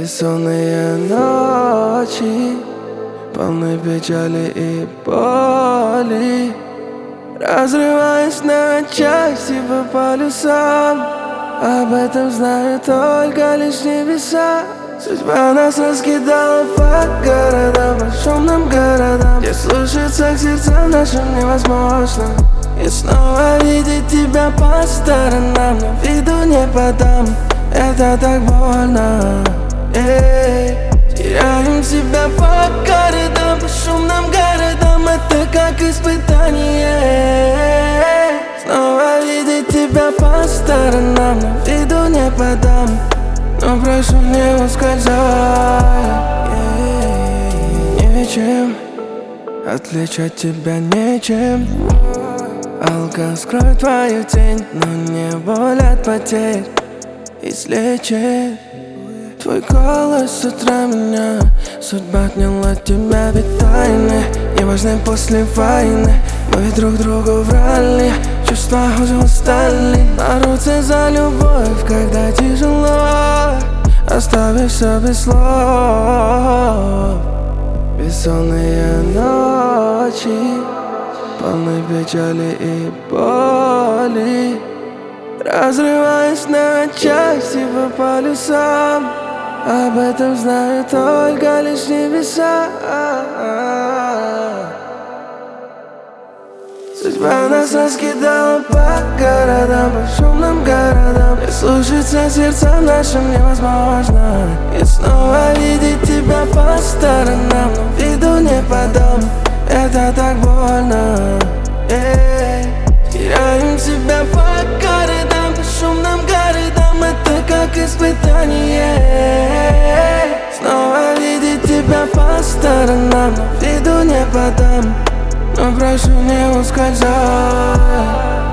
Бессонные ночи, полны печали и боли, разрываясь на части по полюсам. Об этом знают только лишь небеса. Судьба нас раскидала по городам, по шумным городам, где слушаться к сердцам нашим невозможно. И снова видеть тебя по сторонам, но виду не подам, это так больно. Теряем себя по городам, по шумным городам, это как испытание. Снова видеть тебя по сторонам, но виду не подам, но прошу не ускользай. Нечем отличать тебя, нечем. Алкоголь скроет твою тень, но не боль от потерь излечит. Твой голос с утра меня, судьба отняла тебя, ведь тайны неважны после войны. Мы друг другу врали, чувства уже устали, бороться за любовь, когда тяжело, оставив все без слов. Бессонные ночи, полны печали и боли, разрываясь на части по полюсам. Об этом знают только лишь небеса. Судьба нас раскидала по городам, по шумным городам, где слушаться сердцам нашим невозможно. И снова видеть тебя по сторонам, но виду не подам, это так больно. Теряем себя по городам, по шумным городам, это как испытание. Снова видеть тебя по сторонам, но виду не подам, но прошу не ускользай.